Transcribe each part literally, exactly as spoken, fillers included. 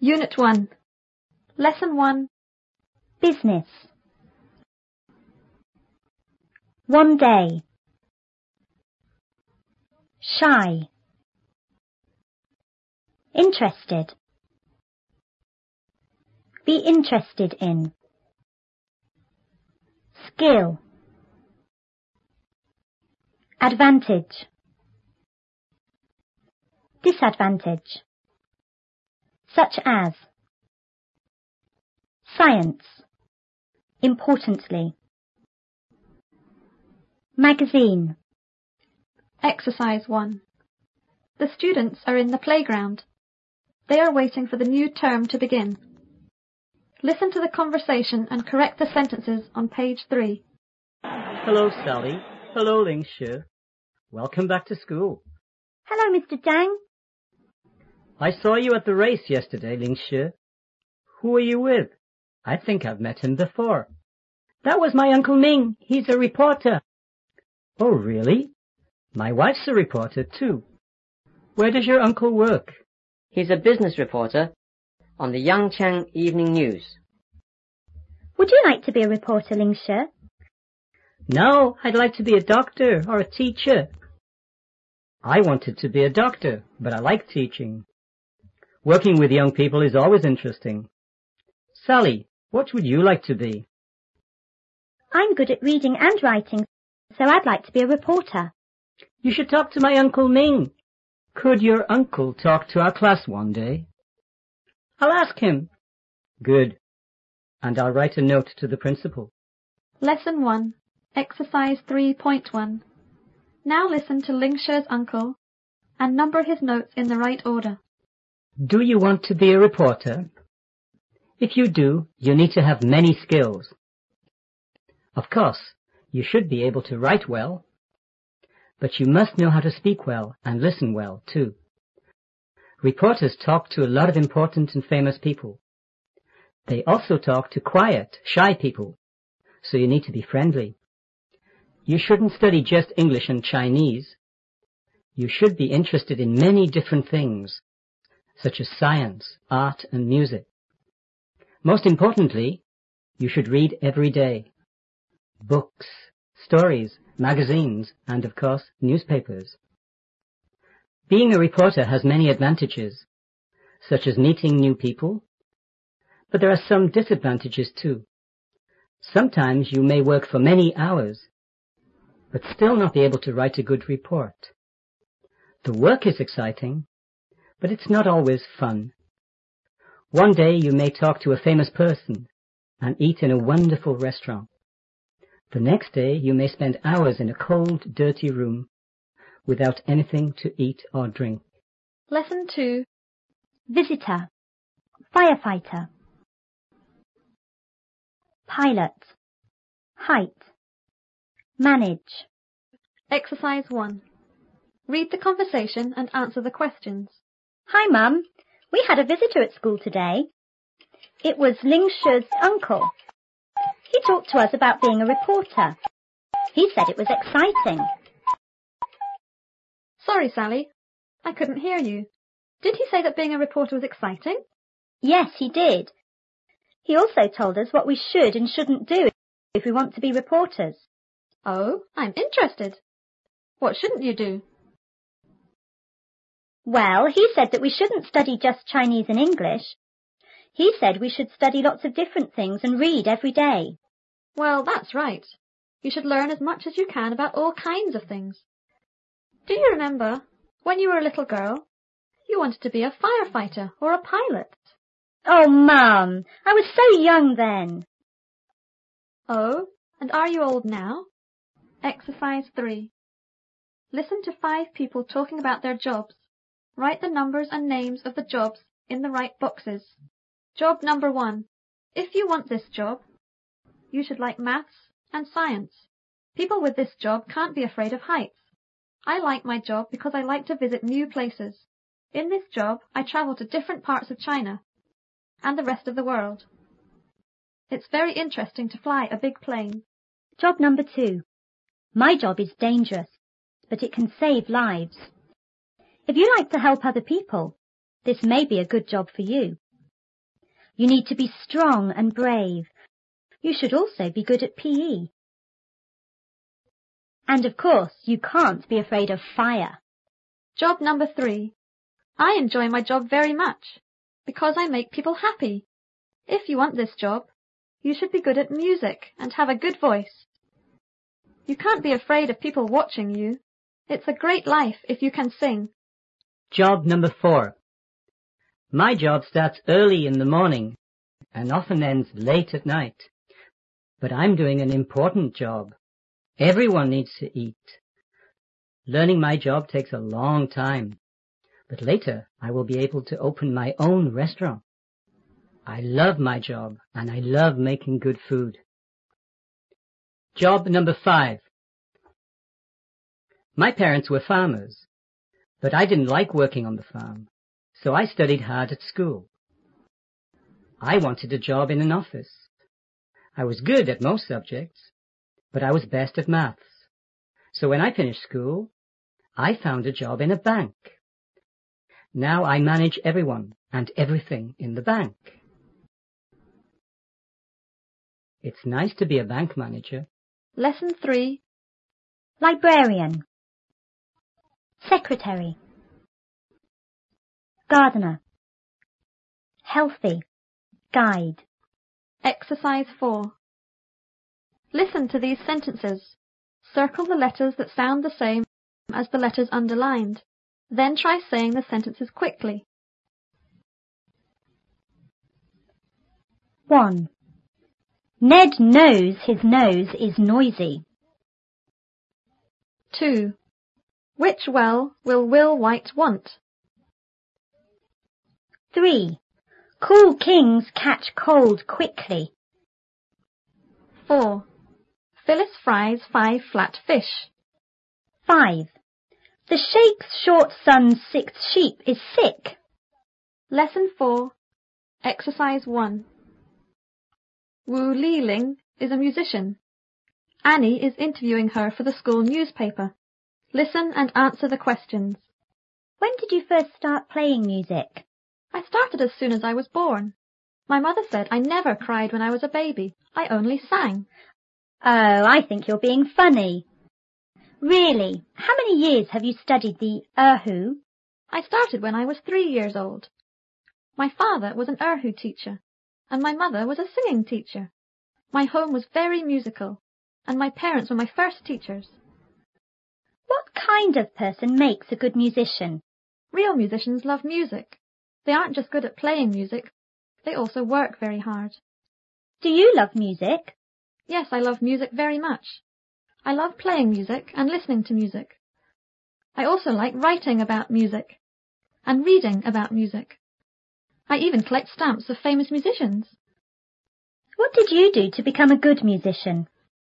Unit one. Lesson one. Business. One day. Shy. Interested. Be interested in. Skill. Advantage. Disadvantage. Such as. Science. Importantly. Magazine. Exercise one. The students are in the playground. They are waiting for the new term to begin. Listen to the conversation and correct the sentences on page three. Hello, Sally. Hello, Ling Shi. Welcome back to school. Hello, Mister Zhang. I saw you at the race yesterday, Ling Shi. Who are you with? I think I've met him before. That was my Uncle Ming. He's a reporter. Oh, really? My wife's a reporter, too. Where does your uncle work? He's a business reporter on the Yangcheng Evening News. Would you like to be a reporter, Ling Shi? No, I'd like to be a doctor or a teacher. I wanted to be a doctor, but I like teaching. Working with young people is always interesting. Sally, what would you like to be? I'm good at reading and writing, so I'd like to be a reporter. You should talk to my Uncle Ming. Could your uncle talk to our class one day? I'll ask him. Good. And I'll write a note to the principal. Lesson one. Exercise three point one. Now listen to Ling Shi's uncle and number his notes in the right order. Do you want to be a reporter? If you do, you need to have many skills. Of course, you should be able to write well, but you must know how to speak well and listen well, too. Reporters talk to a lot of important and famous people. They also talk to quiet, shy people, so you need to be friendly. You shouldn't study just English and Chinese. You should be interested in many different things, such as science, art, and music. Most importantly, you should read every day. Books, stories, magazines, and of course, newspapers. Being a reporter has many advantages, such as meeting new people, but there are some disadvantages too. Sometimes you may work for many hours, but still not be able to write a good report. The work is exciting, but it's not always fun. One day you may talk to a famous person and eat in a wonderful restaurant. The next day you may spend hours in a cold, dirty room without anything to eat or drink. Lesson two. Visitor. Firefighter. Pilot. Height. Manage. Exercise one. Read the conversation and answer the questions. Hi, Mum. We had a visitor at school today. It was Ling Shi's uncle. He talked to us about being a reporter. He said it was exciting. Sorry, Sally. I couldn't hear you. Did he say that being a reporter was exciting? Yes, he did. He also told us what we should and shouldn't do if we want to be reporters. Oh, I'm interested. What shouldn't you do? Well, he said that we shouldn't study just Chinese and English. He said we should study lots of different things and read every day. Well, that's right. You should learn as much as you can about all kinds of things. Do you remember, when you were a little girl, you wanted to be a firefighter or a pilot? Oh, Mum, I was so young then. Oh, and are you old now? Exercise three. Listen to five people talking about their jobs. Write the numbers and names of the jobs in the right boxes. Job number one. If you want this job, you should like maths and science. People with this job can't be afraid of heights. I like my job because I like to visit new places. In this job, I travel to different parts of China and the rest of the world. It's very interesting to fly a big plane. Job number two. My job is dangerous, but it can save lives. If you like to help other people, this may be a good job for you. You need to be strong and brave. You should also be good at P E. And of course, you can't be afraid of fire. Job number three. I enjoy my job very much because I make people happy. If you want this job, you should be good at music and have a good voice. You can't be afraid of people watching you. It's a great life if you can sing. Job number four. My job starts early in the morning and often ends late at night. But I'm doing an important job. Everyone needs to eat. Learning my job takes a long time, but later I will be able to open my own restaurant. I love my job and I love making good food. Job number five. My parents were farmers, but I didn't like working on the farm, so I studied hard at school. I wanted a job in an office. I was good at most subjects, but I was best at maths. So when I finished school, I found a job in a bank. Now I manage everyone and everything in the bank. It's nice to be a bank manager. Lesson three. Librarian. Secretary. Gardener. Healthy. Guide. Exercise four. Listen to these sentences. Circle the letters that sound the same as the letters underlined. Then try saying the sentences quickly. one. Ned knows his nose is noisy. two. Which well will Will White want? three. Cool kings catch cold quickly. four. Phyllis fries five flat fish. five. The sheik's short son's sixth sheep is sick. Lesson four. Exercise one. Wu Liling is a musician. Annie is interviewing her for the school newspaper. Listen and answer the questions. When did you first start playing music? I started as soon as I was born. My mother said I never cried when I was a baby. I only sang. Oh, I think you're being funny. Really, how many years have you studied the Erhu? I started when I was three years old. My father was an Erhu teacher, and my mother was a singing teacher. My home was very musical, and my parents were my first teachers. What kind of person makes a good musician? Real musicians love music. They aren't just good at playing music, they also work very hard. Do you love music? Yes, I love music very much. I love playing music and listening to music. I also like writing about music and reading about music. I even collect stamps of famous musicians. What did you do to become a good musician?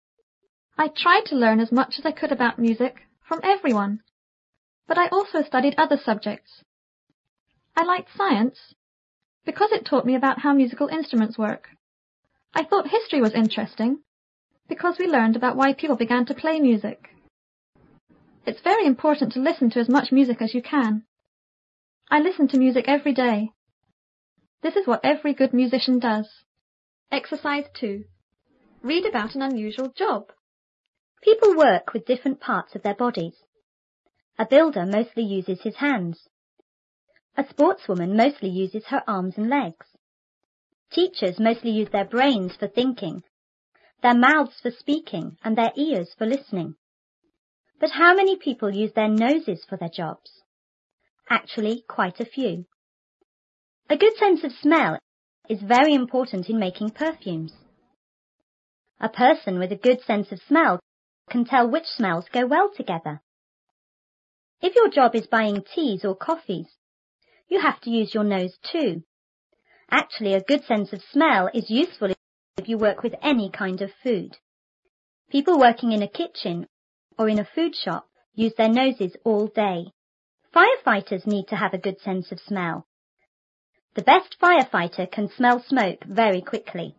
I tried to learn as much as I could about music from everyone, but I also studied other subjects. I liked science because it taught me about how musical instruments work. I thought history was interesting because we learned about why people began to play music. It's very important to listen to as much music as you can. I listen to music every day. This is what every good musician does. Exercise two. Read about an unusual job. People work with different parts of their bodies. A builder mostly uses his hands. A sportswoman mostly uses her arms and legs. Teachers mostly use their brains for thinking, their mouths for speaking, and their ears for listening. But how many people use their noses for their jobs? Actually, quite a few. A good sense of smell is very important in making perfumes. A person with a good sense of smell can tell which smells go well together. If your job is buying teas or coffees, you have to use your nose too. Actually, a good sense of smell is useful if you work with any kind of food. People working in a kitchen or in a food shop use their noses all day. Firefighters need to have a good sense of smell. The best firefighter can smell smoke very quickly.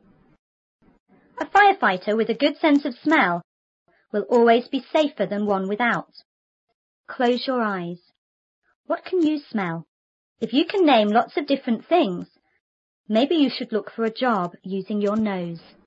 A firefighter with a good sense of smell will always be safer than one without. Close your eyes. What can you smell? If you can name lots of different things, Maybe you should look for a job using your nose.